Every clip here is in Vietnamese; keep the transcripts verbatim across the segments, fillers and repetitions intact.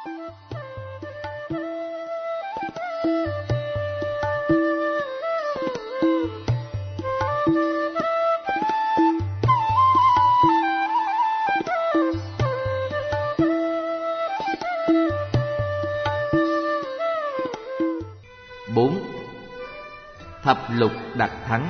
Bốn. Thập lục đặc thắng.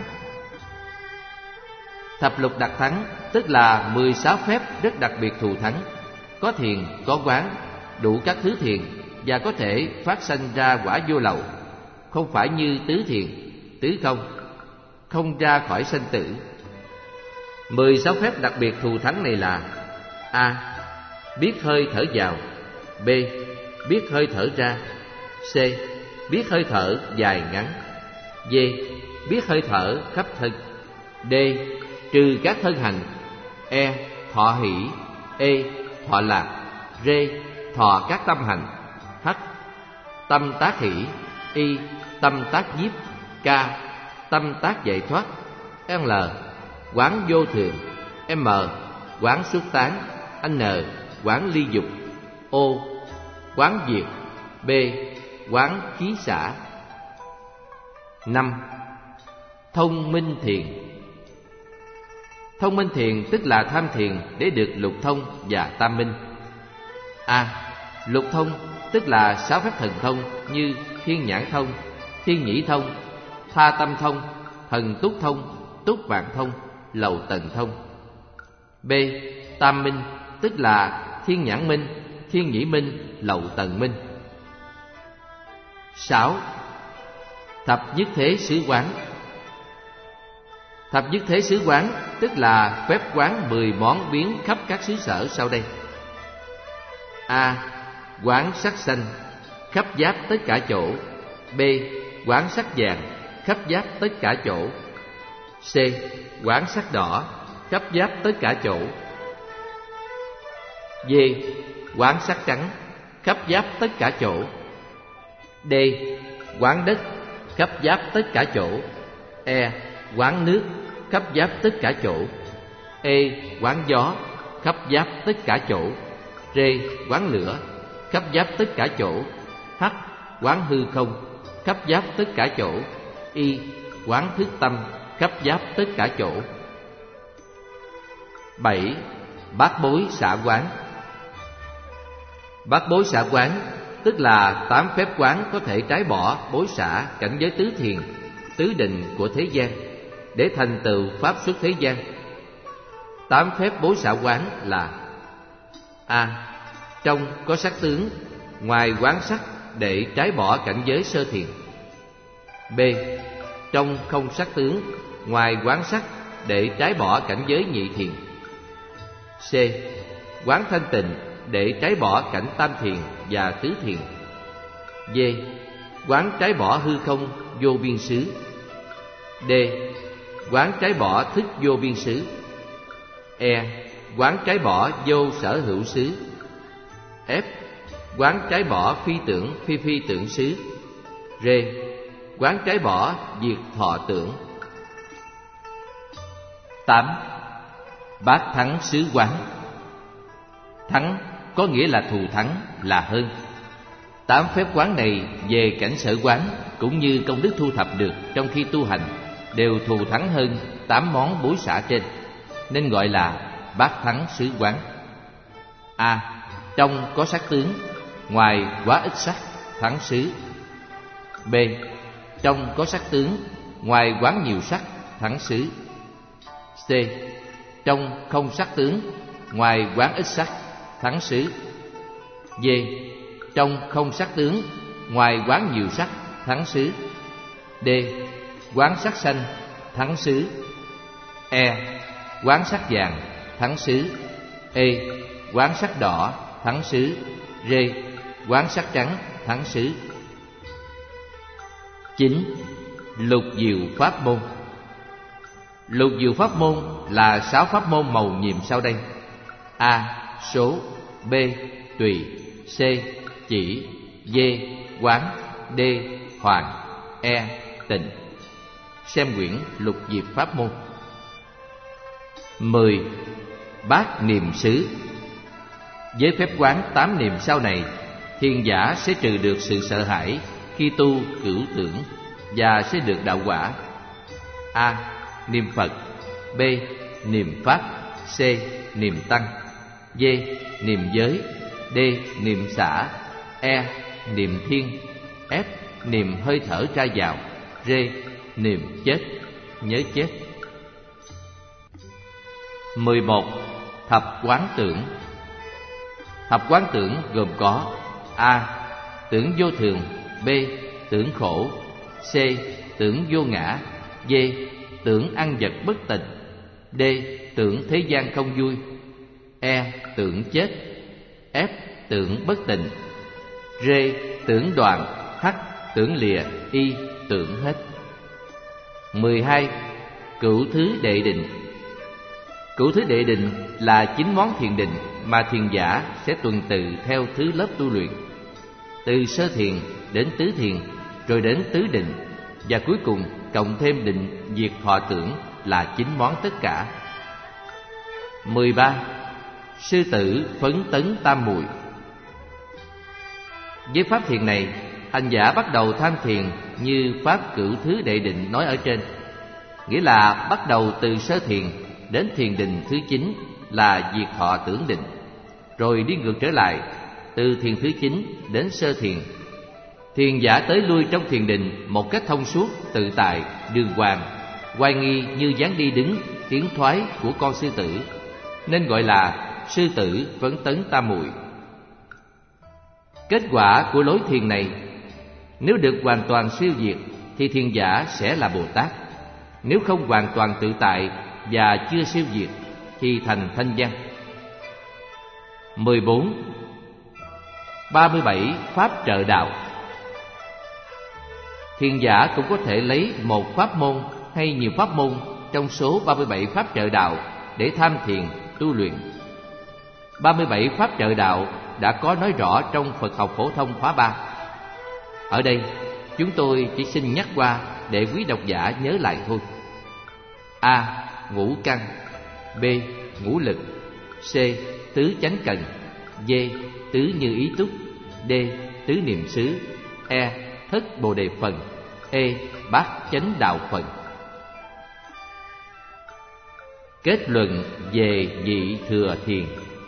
Thập lục đặc thắng tức là mười sáu phép rất đặc biệt thù thắng, có thiền, có quán, đủ các thứ thiền và có thể phát sanh ra quả vô lậu, không phải như tứ thiền, tứ không, không ra khỏi sanh tử. Mười sáu phép đặc biệt thù thắng này là: A. Biết hơi thở vào. B. Biết hơi thở ra. C. Biết hơi thở dài ngắn. D. Biết hơi thở khắp thân. D. Trừ các thân hành. E. Thọ hỷ. E. Thọ lạc. R. Thọ các tâm hành. H. Tâm tác hỷ. I. Tâm tác nhiếp. K. Tâm tác giải thoát. L. Quán vô thường. M. Quán xuất tán. N. Quán ly dục. O. Quán diệt. B. Quán khí xả. Năm. Thông minh thiền. Thông minh thiền tức là tham thiền để được lục thông và tam minh. A. Lục thông tức là sáu phép thần thông như thiên nhãn thông, thiên nhĩ thông, tha tâm thông, thần túc thông, túc vạn thông, lầu tần thông. B. Tam minh tức là thiên nhãn minh, thiên nhĩ minh, lầu tần minh. Sáu. Thập nhất thế xứ quán. Thập nhất thế xứ quán tức là phép quán mười món biến khắp các xứ sở sau đây. A. Quán sắc xanh khắp giáp tất cả chỗ. B. Quán sắc vàng khắp giáp tất cả chỗ. C. Quán sắc đỏ khắp giáp tất cả chỗ. D. Quán sắc trắng khắp giáp tất cả chỗ. D. Quán đất khắp giáp tất cả chỗ. E. Quán nước khắp giáp tất cả chỗ. E. Quán gió khắp giáp tất cả chỗ. R. Quán lửa khắp giáp tất cả chỗ. H. Quán hư không khắp giáp tất cả chỗ. I. Quán thức tâm khắp giáp tất cả chỗ. Bảy. Bát bối xả quán. Bát bối xả quán tức là tám phép quán có thể trái bỏ bối xả cảnh giới tứ thiền, tứ định của thế gian để thành tựu pháp xuất thế gian. Tám phép bối xả quán là: A. Trong có sắc tướng, ngoài quán sắc để trái bỏ cảnh giới sơ thiền. B. Trong không sắc tướng, ngoài quán sắc để trái bỏ cảnh giới nhị thiền. C. Quán thanh tịnh để trái bỏ cảnh tam thiền và tứ thiền. D. Quán trái bỏ hư không vô biên xứ. D. Quán trái bỏ thức vô biên xứ. E. Quán trái bỏ vô sở hữu xứ. F. Quán trái bỏ phi tưởng phi phi tưởng xứ. R. Quán trái bỏ diệt thọ tưởng. Tám. Bát thắng xứ quán. Thắng có nghĩa là thù thắng, là hơn. Tám phép quán này về cảnh sở quán cũng như công đức thu thập được trong khi tu hành đều thù thắng hơn tám món bối xả trên, nên gọi là bát thắng xứ quán. A. Trong có sắc tướng, ngoài quá ít sắc, thắng xứ. B. Trong có sắc tướng, ngoài quán nhiều sắc, thắng xứ. C. Trong không sắc tướng, ngoài quán ít sắc, thắng xứ. D. Trong không sắc tướng, ngoài quán nhiều sắc, thắng xứ. D. Quán sắc xanh, thắng xứ. E. Quán sắc vàng, thắng xứ. E. Quán sắc đỏ, thắng xứ. R. Quán sắc trắng, thắng xứ. Chín. Lục diệu pháp môn. Lục diệu pháp môn là sáu pháp môn màu nhiệm sau đây: A. Số. B. Tùy. C. Chỉ. D. Quán. D. Hoàn. E. Tịnh. Xem quyển Lục diệu pháp môn. Mười. Bát niệm xứ. Với phép quán tám niệm sau này thiền giả sẽ trừ được sự sợ hãi khi tu cửu tưởng và sẽ được đạo quả. A. Niệm Phật. B. Niệm Pháp. C. Niệm Tăng. D. Niệm giới. D. Niệm xả. E. Niệm thiên. F. Niệm hơi thở ra vào. R. Niệm chết, nhớ chết. mười một. Thập quán tưởng. Thập quán tưởng gồm có: A. Tưởng vô thường. B. Tưởng khổ. C. Tưởng vô ngã. D. Tưởng ăn vật bất tịnh. D. Tưởng thế gian không vui. E. Tưởng chết. F. Tưởng bất tịnh. R. Tưởng đoạn. H. Tưởng lìa. Y. Tưởng hết. mười hai. Cửu thứ đệ định. Cửu thứ đệ định là chín món thiền định mà thiền giả sẽ tuần tự theo thứ lớp tu luyện, từ sơ thiền đến tứ thiền, rồi đến tứ định, và cuối cùng cộng thêm định diệt thọ tưởng là chín món tất cả. mười ba. Sư tử phấn tấn tam muội. Với pháp thiền này, hành giả bắt đầu tham thiền như pháp cửu thứ đệ định nói ở trên, nghĩa là bắt đầu từ sơ thiền đến thiền định thứ chín là diệt thọ tưởng định, rồi đi ngược trở lại từ thiền thứ chín đến sơ thiền. Thiền giả tới lui trong thiền định một cách thông suốt, tự tại, đường hoàng, oai nghi như dáng đi đứng, tiến thoái của con sư tử, nên gọi là sư tử phấn tấn tam muội. Kết quả của lối thiền này, nếu được hoàn toàn siêu diệt thì thiền giả sẽ là Bồ Tát. Nếu không hoàn toàn tự tại và chưa siêu diệt thì thành thanh văn. mười bốn. ba mươi bảy pháp trợ đạo. Thiền giả cũng có thể lấy một pháp môn hay nhiều pháp môn trong số ba mươi bảy pháp trợ đạo để tham thiền tu luyện. ba mươi bảy pháp trợ đạo đã có nói rõ trong Phật học phổ thông khóa ba. Ở đây chúng tôi chỉ xin nhắc qua để quý độc giả nhớ lại thôi. A. Ngũ căn. B. Ngũ lực. C. Tứ chánh cần. D. Tứ như ý túc. D. Tứ niệm xứ. E. Thất bồ đề phần. E. Bát chánh đạo phần. Kết luận về nhị thừa thiền.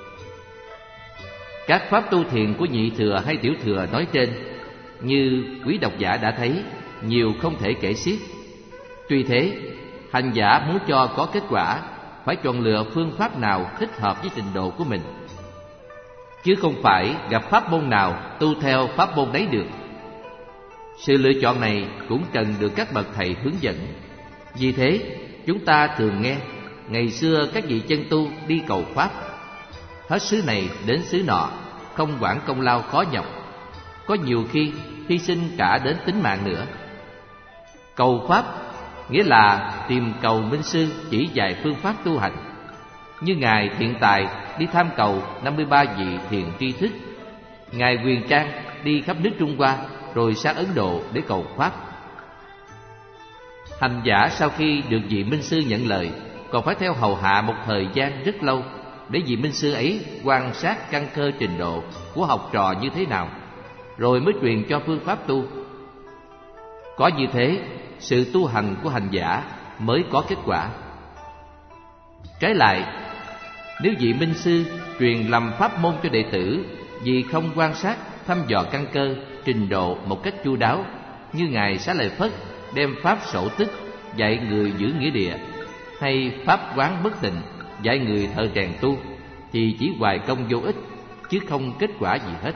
Các pháp tu thiền của nhị thừa hay tiểu thừa nói trên, như quý độc giả đã thấy, nhiều không thể kể xiết. Tuy thế, hành giả muốn cho có kết quả phải chọn lựa phương pháp nào thích hợp với trình độ của mình, chứ không phải gặp pháp môn nào tu theo pháp môn đấy được. Sự lựa chọn này cũng cần được các bậc thầy hướng dẫn. Vì thế, chúng ta thường nghe ngày xưa các vị chân tu đi cầu pháp, hết xứ này đến xứ nọ, không quản công lao khó nhọc, có nhiều khi hy sinh cả đến tính mạng nữa. Cầu pháp nghĩa là tìm cầu minh sư chỉ dạy phương pháp tu hành. Như Ngài Thiện Tài đi tham cầu năm mươi ba vị thiền tri thức, Ngài Huyền Trang đi khắp nước Trung Hoa rồi sang Ấn Độ để cầu pháp. Hành giả sau khi được vị minh sư nhận lời, còn phải theo hầu hạ một thời gian rất lâu để vị minh sư ấy quan sát căn cơ trình độ của học trò như thế nào, rồi mới truyền cho phương pháp tu. Có như thế, sự tu hành của hành giả mới có kết quả. Trái lại, nếu vị minh sư truyền lầm pháp môn cho đệ tử vì không quan sát, thăm dò căn cơ, trình độ một cách chu đáo, như Ngài Xá Lợi Phất đem pháp sổ tức dạy người giữ nghĩa địa, hay pháp quán bất tịnh dạy người thợ rèn tu, thì chỉ hoài công vô ích, chứ không kết quả gì hết.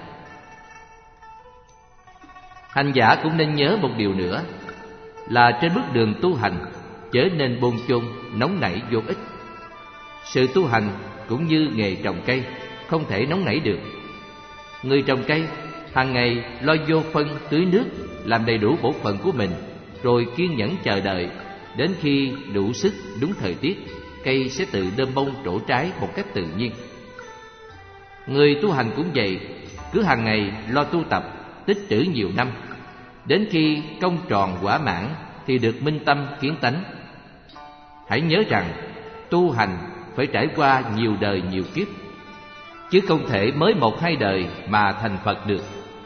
Hành giả cũng nên nhớ một điều nữa, là trên bước đường tu hành chớ nên bồn chồn nóng nảy vô ích. Sự tu hành cũng như nghề trồng cây, không thể nóng nảy được. Người trồng cây hàng ngày lo vô phân tưới nước, làm đầy đủ bổn phận của mình, rồi kiên nhẫn chờ đợi, đến khi đủ sức đúng thời tiết, cây sẽ tự đơm bông trổ trái một cách tự nhiên. Người tu hành cũng vậy, cứ hàng ngày lo tu tập, tích trữ nhiều năm, đến khi công tròn quả mãn thì được minh tâm kiến tánh. Hãy nhớ rằng tu hành phải trải qua nhiều đời nhiều kiếp, chứ không thể mới một hai đời mà thành Phật được.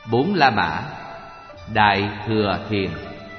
Bốn La Mã. Đại Thừa Thiền.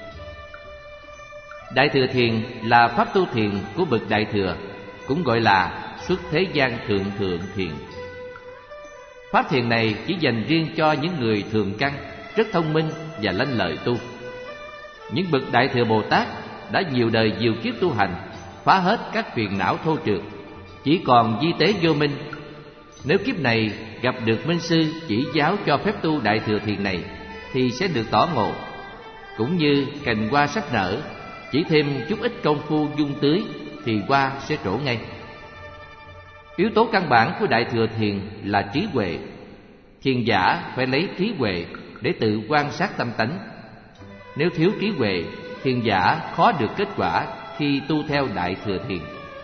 Đại Thừa Thiền là pháp tu thiền của bậc Đại Thừa, cũng gọi là xuất thế gian thượng thượng thiền. Pháp thiền này chỉ dành riêng cho những người thường căn, rất thông minh và lanh lợi tu. Những bậc Đại Thừa Bồ Tát đã nhiều đời nhiều kiếp tu hành, phá hết các phiền não thô trượt, chỉ còn di tế vô minh. Nếu kiếp này gặp được minh sư chỉ giáo cho phép tu Đại Thừa Thiền này thì sẽ được tỏ ngộ. Cũng như cành hoa sắp nở, chỉ thêm chút ít công phu dung tưới thì hoa sẽ trổ ngay. Yếu tố căn bản của Đại Thừa Thiền là trí huệ. Thiền giả phải lấy trí huệ để tự quan sát tâm tánh. Nếu thiếu trí huệ, thiền giả khó được kết quả khi tu theo Đại Thừa Thiền.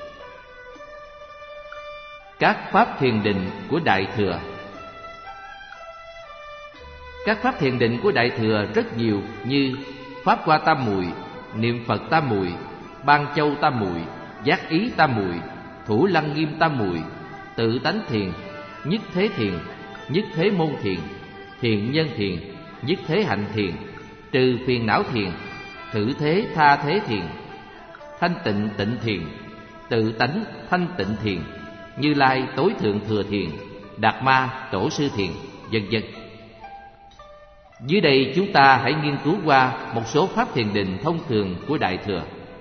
Các pháp thiền định của Đại Thừa. Các pháp thiền định của Đại Thừa rất nhiều, như Pháp Hoa Tam Muội, Niệm Phật Tam Muội, Ban Châu Tam Muội, Giác Ý Tam Muội, Thủ Lăng Nghiêm Tam Muội, Tự Tánh Thiền, Nhất Thế Thiền, Nhất Thế Môn Thiền, Thiện Nhân Thiền, Nhất Thế Hạnh Thiền, Trừ Phiền Não Thiền, Thử Thế Tha Thế Thiền, Thanh Tịnh Tịnh Thiền, Tự Tánh Thanh Tịnh Thiền, Như Lai Tối Thượng Thừa Thiền, Đạt Ma Tổ Sư Thiền, vân vân. Dưới đây chúng ta hãy nghiên cứu qua một số pháp thiền định thông thường của Đại Thừa.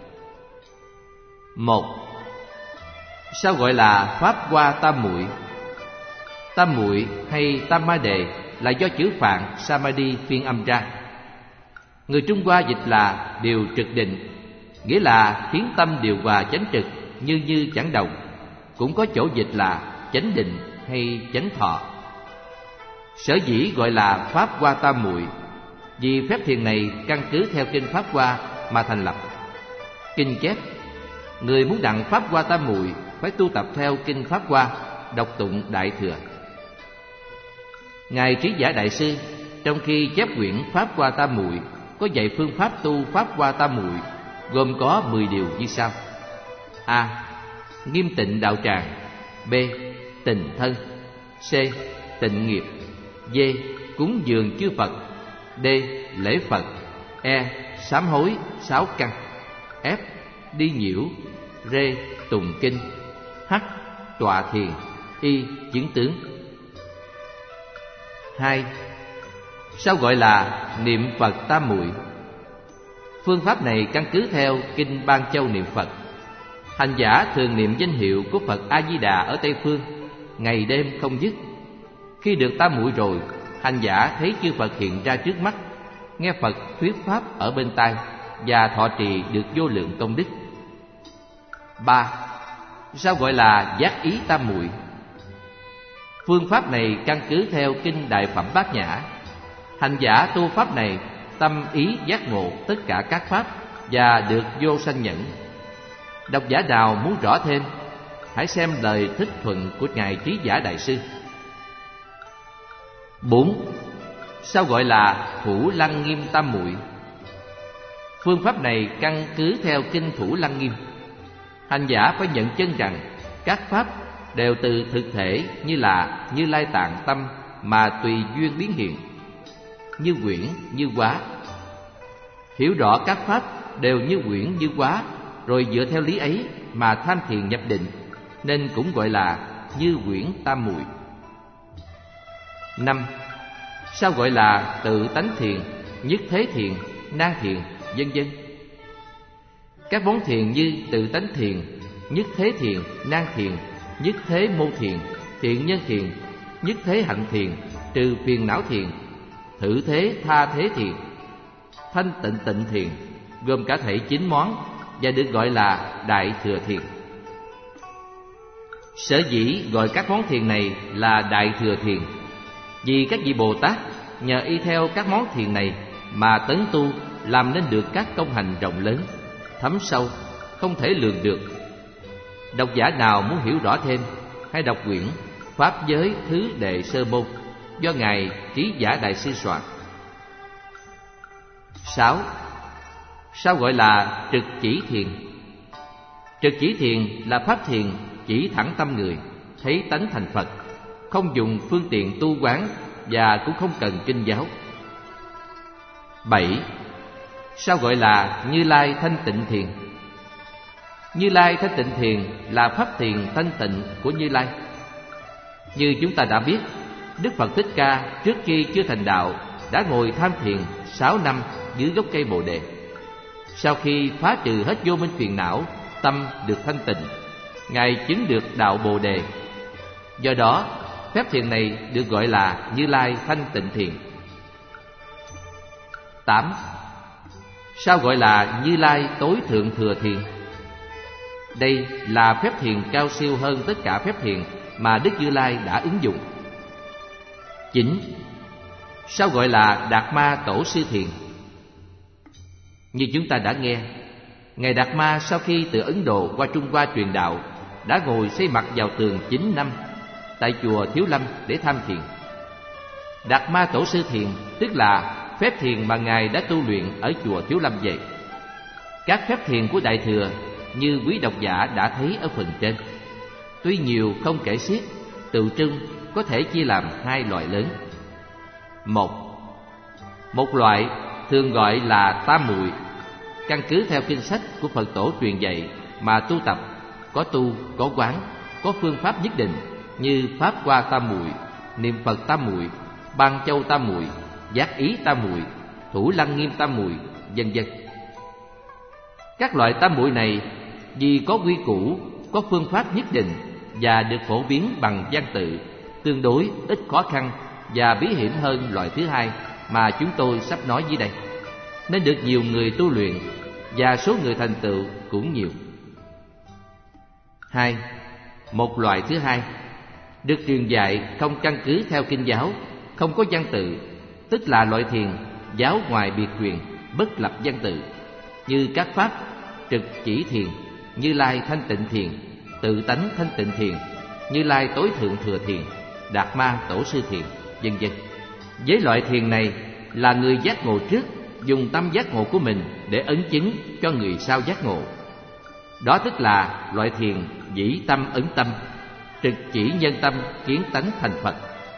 Một. Sao gọi là Pháp Hoa Tam Muội? Tam Muội hay Tam Ma Đề là do chữ Phạn Samadhi phiên âm ra. Người Trung Hoa dịch là điều trực định, nghĩa là khiến tâm điều hòa chánh trực, như như chẳng động. Cũng có chỗ dịch là chánh định hay chánh thọ. Sở dĩ gọi là Pháp Hoa Tam Muội vì phép thiền này căn cứ theo kinh Pháp Hoa mà thành lập. Kinh chép: người muốn đặng Pháp Hoa Tam Muội phải tu tập theo kinh Pháp Hoa, đọc tụng Đại Thừa. Ngài Trí Giả Đại Sư trong khi chép quyển Pháp Hoa Tam Muội có dạy phương pháp tu Pháp Hoa Tam Muội, gồm có mười điều như sau: A. Nghiêm tịnh đạo tràng. B. Tịnh thân. C. Tịnh nghiệp. D. Cúng dường chư Phật. D. Lễ Phật. E. Sám hối sáu căn. F. Đi nhiễu. R. Tụng kinh. H. Tọa thiền. Y. Chứng tướng. Hai. Sao gọi là niệm Phật Tam Muội? Phương pháp này căn cứ theo kinh Ban Châu niệm Phật. Hành giả thường niệm danh hiệu của Phật A Di Đà ở Tây Phương, ngày đêm không dứt. Khi được tam muội rồi, hành giả thấy chư Phật hiện ra trước mắt, nghe Phật thuyết pháp ở bên tai và thọ trì được vô lượng công đức. Ba. Sao gọi là giác ý tam muội? Phương pháp này căn cứ theo kinh Đại Phẩm Bát Nhã. Hành giả tu pháp này tâm ý giác ngộ tất cả các pháp và được vô sanh nhẫn. Độc giả nào muốn rõ thêm, hãy xem lời Thích Thuận của Ngài Trí Giả Đại Sư. Bốn. Sao gọi là Thủ Lăng Nghiêm Tam Muội? Phương pháp này căn cứ theo kinh Thủ Lăng Nghiêm. Hành giả phải nhận chân rằng các pháp đều từ thực thể như là Như Lai Tạng Tâm mà tùy duyên biến hiện, như quyển như hóa. Hiểu rõ các pháp đều như quyển như hóa, rồi dựa theo lý ấy mà tham thiền nhập định, nên cũng gọi là như quyển tam muội. Năm. Sao gọi là tự tánh thiền, nhất thế thiền, nan thiền, vân vân? Các món thiền như tự tánh thiền, nhất thế thiền, nan thiền, nhất thế môn thiền, thiện nhân thiền, nhất thế hạnh thiền, trừ phiền não thiền, thử thế tha thế thiền, thanh tịnh tịnh thiền, gồm cả thảy chín món và được gọi là Đại Thừa Thiền. Sở dĩ gọi các món thiền này là Đại Thừa Thiền vì các vị Bồ Tát nhờ y theo các món thiền này mà tấn tu, làm nên được các công hành rộng lớn, thấm sâu, không thể lường được. Độc giả nào muốn hiểu rõ thêm, hãy đọc quyển Pháp Giới Thứ Đệ Sơ Môn do Ngài Trí Giả Đại Sư soạn. Sáu. Sao gọi là trực chỉ thiền? Trực chỉ thiền là pháp thiền chỉ thẳng tâm người, thấy tánh thành Phật, không dùng phương tiện tu quán và cũng không cần kinh giáo. Bảy. Sao gọi là Như Lai thanh tịnh thiền? Như Lai thanh tịnh thiền là pháp thiền thanh tịnh của Như Lai. Như chúng ta đã biết, Đức Phật Thích Ca trước khi chưa thành đạo đã ngồi tham thiền sáu năm dưới gốc cây Bồ Đề. Sau khi phá trừ hết vô minh phiền não, tâm được thanh tịnh, Ngài chứng được đạo Bồ Đề. Do đó, phép thiền này được gọi là Như Lai thanh tịnh thiền. Tám. Sao gọi là Như Lai tối thượng thừa thiền? Đây là phép thiền cao siêu hơn tất cả phép thiền mà Đức Như Lai đã ứng dụng. Chín. Sao gọi là Đạt Ma Tổ Sư Thiền? Như chúng ta đã nghe, Ngài Đạt Ma sau khi từ Ấn Độ qua Trung Hoa truyền đạo đã ngồi xây mặt vào tường chín năm tại chùa Thiếu Lâm để tham thiền. Đạt Ma Tổ Sư Thiền tức là phép thiền mà Ngài đã tu luyện ở chùa Thiếu Lâm vậy. Các phép thiền của Đại Thừa như quý độc giả đã thấy ở phần trên, tuy nhiều không kể xiết, tự trưng có thể chia làm hai loại lớn. Một. Một loại thường gọi là tam muội, căn cứ theo kinh sách của Phật tổ truyền dạy mà tu tập, có tu, có quán, có phương pháp nhất định như Pháp Hoa tam muội, Niệm Phật tam muội, Ban Châu tam muội, Giác Ý tam muội, Thủ Lăng Nghiêm tam muội, vân vân. Các loại tam muội này vì có quy củ, có phương pháp nhất định và được phổ biến bằng văn tự, tương đối ít khó khăn và bí hiểm hơn loại thứ hai mà chúng tôi sắp nói dưới đây, nên được nhiều người tu luyện và số người thành tựu cũng nhiều. Hai. Một loại thứ hai được truyền dạy không căn cứ theo kinh giáo, không có văn tự, tức là loại thiền giáo ngoài biệt truyền, bất lập văn tự, như các pháp trực chỉ thiền, Như Lai thanh tịnh thiền, tự tánh thanh tịnh thiền, Như Lai tối thượng thừa thiền, Đạt Ma Tổ Sư thiền, vân vân. Với loại thiền này là người giác ngộ trước dùng tâm giác ngộ của mình để ấn chứng cho người sau giác ngộ. Đó tức là loại thiền dĩ tâm ấn tâm, trực chỉ nhân tâm kiến tánh thành Phật.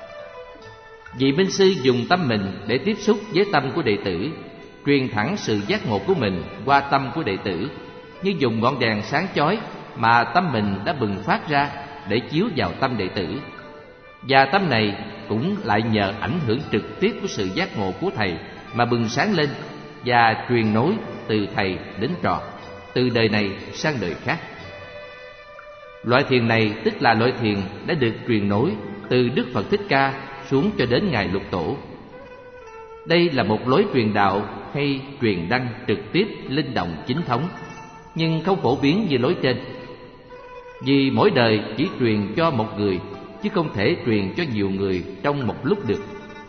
Vị minh sư dùng tâm mình để tiếp xúc với tâm của đệ tử, truyền thẳng sự giác ngộ của mình qua tâm của đệ tử, như dùng ngọn đèn sáng chói mà tâm mình đã bừng phát ra để chiếu vào tâm đệ tử. Và tâm này cũng lại nhờ ảnh hưởng trực tiếp của sự giác ngộ của thầy mà bừng sáng lên và truyền nối từ thầy đến trò, từ đời này sang đời khác. Loại thiền này tức là loại thiền đã được truyền nối từ Đức Phật Thích Ca xuống cho đến Ngài Lục Tổ. Đây là một lối truyền đạo hay truyền đăng trực tiếp linh động chính thống, nhưng không phổ biến như lối trên. Vì mỗi đời chỉ truyền cho một người, chứ không thể truyền cho nhiều người trong một lúc được.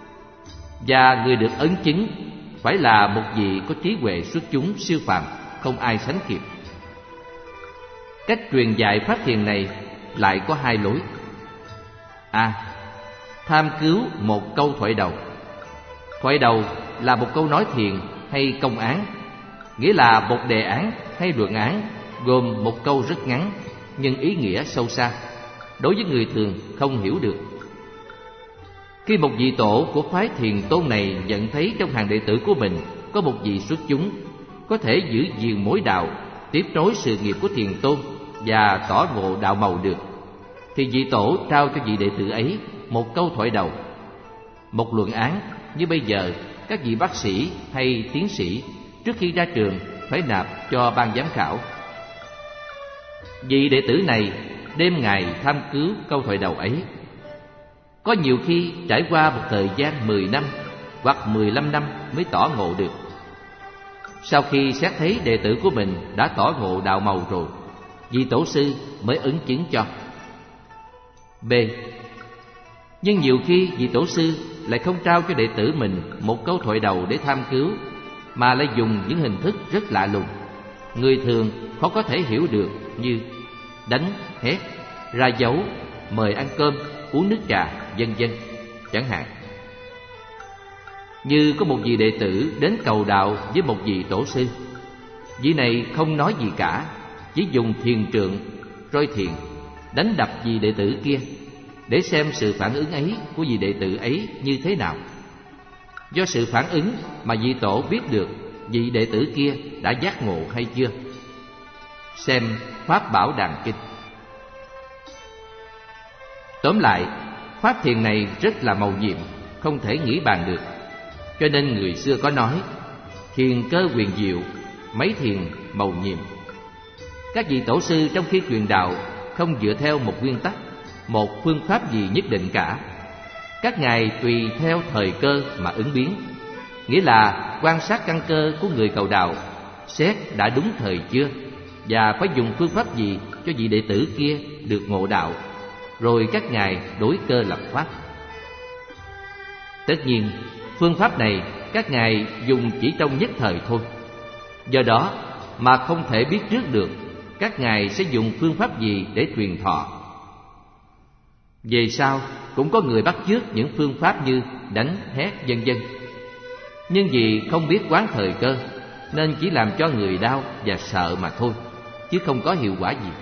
Và người được ấn chứng phải là một vị có trí huệ xuất chúng siêu phàm, không ai sánh kịp. Cách truyền dạy pháp thiền này lại có hai lối. A. Tham cứu một câu thoại đầu. Thoại đầu là một câu nói thiền hay công án, nghĩa là một đề án hay luận án gồm một câu rất ngắn nhưng ý nghĩa sâu xa, đối với người thường không hiểu được. Khi một vị tổ của phái thiền tôn này nhận thấy trong hàng đệ tử của mình có một vị xuất chúng có thể giữ gìn mối đạo, tiếp nối sự nghiệp của thiền tôn và tỏ ngộ đạo màu được, thì vị tổ trao cho vị đệ tử ấy một câu thoại đầu, một luận án như bây giờ các vị bác sĩ hay tiến sĩ trước khi ra trường phải nạp cho ban giám khảo. Vị đệ tử này đêm ngày tham cứu câu thoại đầu ấy. Có nhiều khi trải qua một thời gian mười năm hoặc mười lăm năm mới tỏ ngộ được. Sau khi xét thấy đệ tử của mình đã tỏ ngộ đạo màu rồi, vị tổ sư mới ứng chứng cho. B. Nhưng nhiều khi vị tổ sư lại không trao cho đệ tử mình một câu thoại đầu để tham cứu, mà lại dùng những hình thức rất lạ lùng, người thường khó có thể hiểu được, như đánh, hét, ra dấu, mời ăn cơm, uống nước trà, vân vân chẳng hạn. Như có một vị đệ tử đến cầu đạo với một vị tổ sư. Vị này không nói gì cả, chỉ dùng thiền trượng, roi thiền, đánh đập vị đệ tử kia. để xem sự phản ứng ấy của vị đệ tử ấy như thế nào. Do sự phản ứng mà vị tổ biết được vị đệ tử kia đã giác ngộ hay chưa. Xem Pháp Bảo Đàn Kinh. Tóm lại, pháp thiền này rất là mầu nhiệm, không thể nghĩ bàn được. Cho nên người xưa có nói, thiền cơ huyền diệu, mấy thiền mầu nhiệm. Các vị tổ sư trong khi truyền đạo không dựa theo một nguyên tắc, một phương pháp gì nhất định cả. Các ngài tùy theo thời cơ mà ứng biến, nghĩa là quan sát căn cơ của người cầu đạo, xét đã đúng thời chưa, và phải dùng phương pháp gì cho vị đệ tử kia được ngộ đạo, rồi các ngài đối cơ lập pháp. Tất nhiên, phương pháp này các ngài dùng chỉ trong nhất thời thôi. Do đó mà không thể biết trước được các ngài sẽ dùng phương pháp gì để truyền thọ. Về sau cũng có người bắt chước những phương pháp như đánh, hét, vân vân. Nhưng vì không biết quán thời cơ, nên chỉ làm cho người đau và sợ mà thôi, chứ không có hiệu quả gì.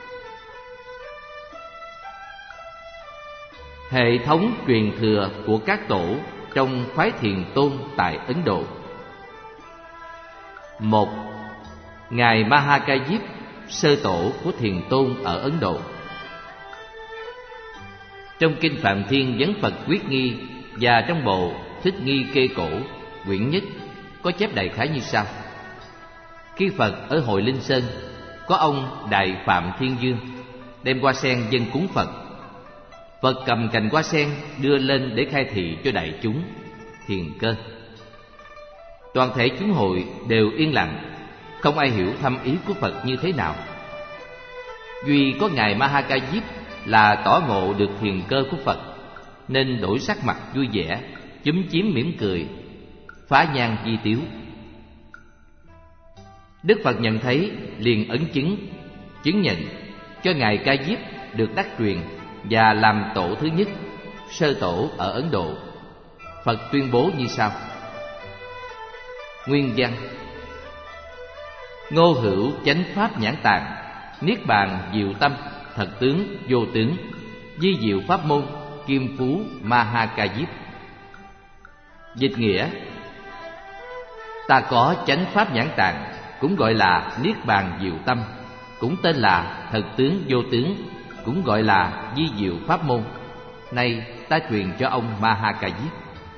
Hệ thống truyền thừa của các tổ trong phái Thiền Tôn tại Ấn Độ. Một. Ngài Mahakayip, sơ tổ của Thiền Tôn ở Ấn Độ. Trong Kinh Phạm Thiên Vấn Phật Quyết Nghi và trong bộ Thích Nghi Kê Cổ, quyển nhất, có chép đại khái như sau. Khi Phật ở Hội Linh Sơn, có ông Đại Phạm Thiên Dương đem hoa sen dâng cúng Phật. Phật cầm cành hoa sen đưa lên để khai thị cho đại chúng thiền cơ. Toàn thể chúng hội đều yên lặng, không ai hiểu thâm ý của Phật như thế nào. Duy có ngài Mahakayip là tỏ ngộ được thiền cơ của Phật, nên đổi sắc mặt vui vẻ, chúm chím mỉm cười, phá nhang di tiếu. Đức Phật nhận thấy liền ấn chứng, chứng nhận cho ngài Ca Diếp được đắc truyền và làm tổ thứ nhất, sơ tổ ở Ấn Độ. Phật tuyên bố như sau. Nguyên văn: Ngô hữu chánh pháp nhãn tạng, niết bàn diệu tâm, thật tướng vô tướng, di diệu pháp môn, kim phú Mahakayip. Dịch nghĩa: Ta có chánh pháp nhãn tạng, cũng gọi là niết bàn diệu tâm, cũng tên là thật tướng vô tướng, cũng gọi là di diệu pháp môn. Nay ta truyền cho ông Mahakayip.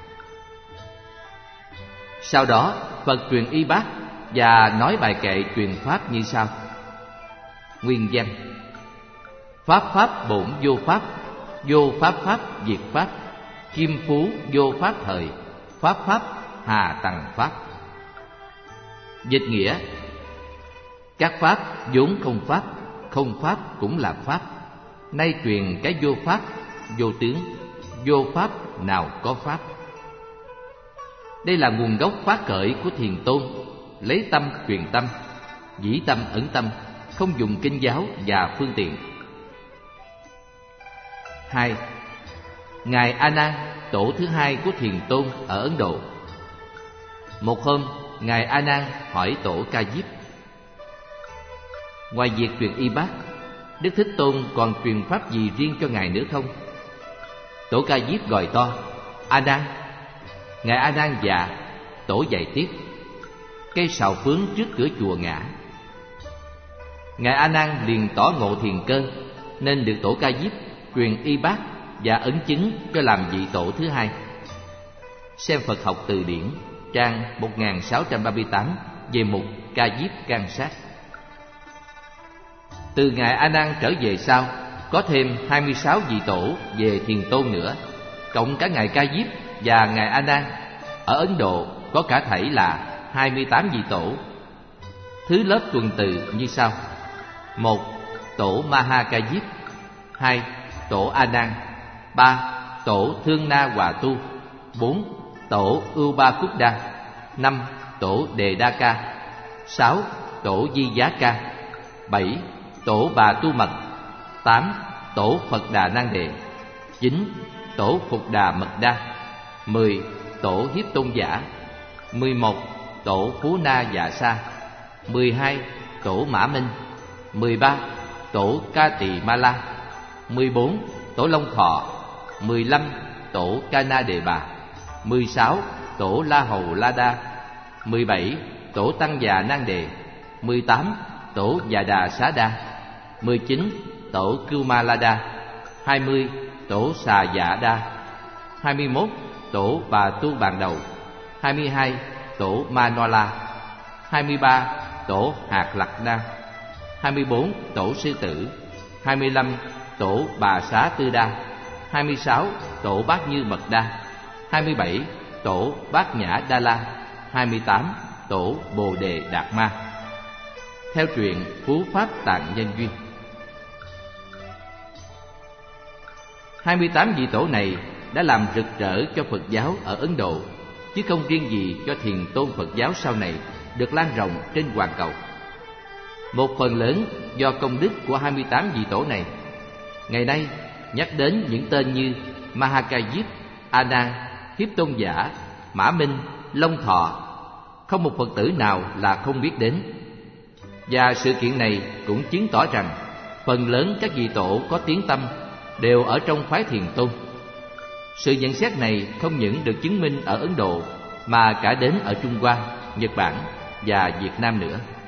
Sau đó Phật truyền y bát và nói bài kệ truyền pháp như sau. Nguyên văn: Pháp pháp bổn vô pháp, vô pháp pháp diệt pháp, kim phú vô pháp thời, pháp pháp hà tằng pháp. Dịch nghĩa: Các pháp vốn không pháp, không pháp cũng là pháp. Nay truyền cái vô pháp, vô tướng, vô pháp nào có pháp. Đây là nguồn gốc phát khởi của Thiền Tôn, lấy tâm truyền tâm, dĩ tâm ẩn tâm, không dùng kinh giáo và phương tiện. Hai. Ngài A Nan, tổ thứ hai của Thiền Tôn ở Ấn Độ. Một hôm, ngài A Nan hỏi tổ Ca Diếp: Ngoài việc truyền y bát, Đức Thích Tôn còn truyền pháp gì riêng cho ngài nữa không? Tổ Ca Diếp gọi to: A Nan. Ngài A Nan dạ. Tổ dạy tiếp: Cây sào phướng trước cửa chùa ngã. Ngài A Nan liền tỏ ngộ thiền cơ, nên được tổ Ca Diếp truyền y bát và ấn chứng cho làm vị tổ thứ hai. Xem Phật học từ điển trang một nghìn sáu trăm ba mươi tám về mục Ca Diếp can sát. Từ ngài A Nan trở về sau, có thêm hai mươi sáu vị tổ về Thiền Tôn nữa, cộng cả ngài Ca Diếp và ngài A Nan. Ở Ấn Độ có cả thảy là hai mươi tám vị tổ. Thứ lớp tuần tự như sau: một. Tổ Mahakayip. Hai. Tổ A Nan. Ba. Tổ Thương Na Hòa Tu. Bốn. Tổ Ubakuda. Năm. Tổ Đề Đa Ca. Sáu. Tổ Di Giá Ca. Bảy. Tổ Bà Tu Mật. Tám. Tổ Phật Đà Nan Đề. Chín. Tổ Phục Đà Mật Đa. Mười. Tổ Hiếp Tôn Giả. Mười một. Tổ Phú Na Dạ Sa. Mười hai. Tổ Mã Minh. Mười ba. Tổ Ca Tỳ Ma La. Mười bốn. tổ Long Thọ. Mười lăm, tổ Ca Na Đề Bà. Mười sáu, tổ La Hầu La Đa. Mười bảy, tổ Tăng Già Nan Đề. Mười tám, tổ Già Đà Xá Đa. Mười chín, tổ Cưu Ma La Đa. Hai mươi, tổ Xà Dạ Đa. Hai mươi mốt, tổ Bà Tu Bàn Đầu. Hai mươi hai, tổ Ma No La. Hai mươi ba, tổ Hạt Lạc Đa. Hai mươi bốn, tổ Sư Tử. Hai mươi lăm, tổ Bà Xá Tư Đa. Hai mươi sáu, tổ Bát Như Mật Đa. Hai mươi bảy, tổ Bát Nhã Đa La. Hai mươi tám, tổ Bồ Đề Đạt Ma. Theo truyện Phú Pháp Tạng Nhân Duyên. Hai mươi tám vị tổ này đã làm rực rỡ cho Phật giáo ở Ấn Độ, chứ không riêng gì cho Thiền Tôn Phật giáo sau này được lan rộng trên toàn cầu. Một phần lớn do công đức của hai mươi tám vị tổ này. Ngày nay nhắc đến những tên như Mahakajip, A Nan, Hiếp Tôn Giả, Mã Minh, Long Thọ, không một Phật tử nào là không biết đến. Và sự kiện này cũng chứng tỏ rằng phần lớn các vị tổ có tiếng tăm đều ở trong phái Thiền Tôn. Sự nhận xét này không những được chứng minh ở Ấn Độ mà cả đến ở Trung Hoa, Nhật Bản và Việt Nam nữa.